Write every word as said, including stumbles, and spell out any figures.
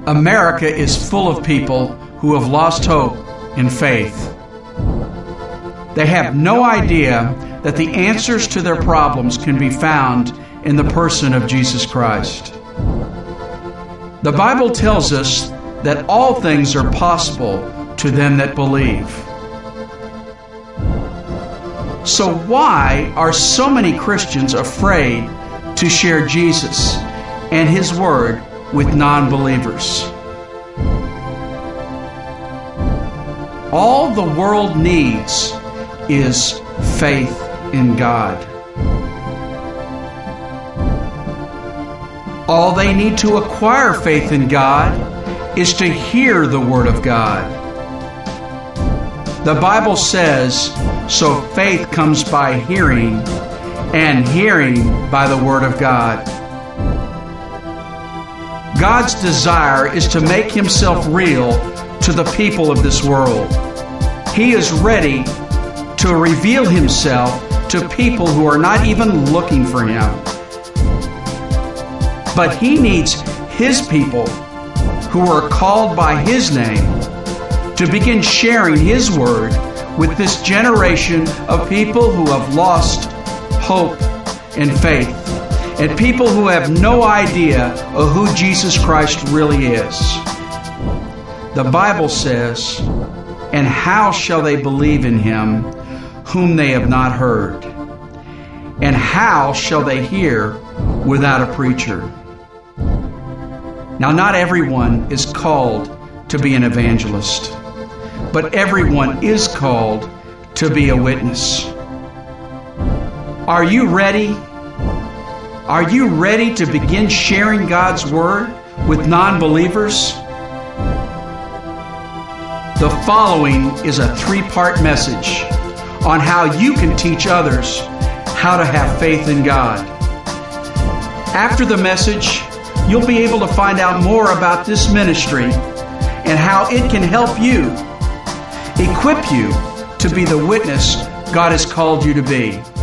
America is full of people who have lost hope and faith. They have no idea that the answers to their problems can be found in the person of Jesus Christ. The Bible tells us that all things are possible to them that believe. So why are so many Christians afraid to share Jesus and His Word with non-believers? All the world needs is faith in God. All they need to acquire faith in God is to hear the Word of God. The Bible says, so faith comes by hearing, and hearing by the Word of God. God's desire is to make Himself real to the people of this world. He is ready to reveal Himself to people who are not even looking for Him. But He needs His people who are called by His name to begin sharing His Word with this generation of people who have lost hope and faith, and people who have no idea of who Jesus Christ really is. The Bible says, and how shall they believe in Him whom they have not heard? And how shall they hear without a preacher? Now, not everyone is called to be an evangelist, but everyone is called to be a witness. Are you ready? Are you ready to begin sharing God's Word with non-believers? The following is a three-part message on how you can teach others how to have faith in God. After the message, you'll be able to find out more about this ministry and how it can help you, equip you to be the witness God has called you to be.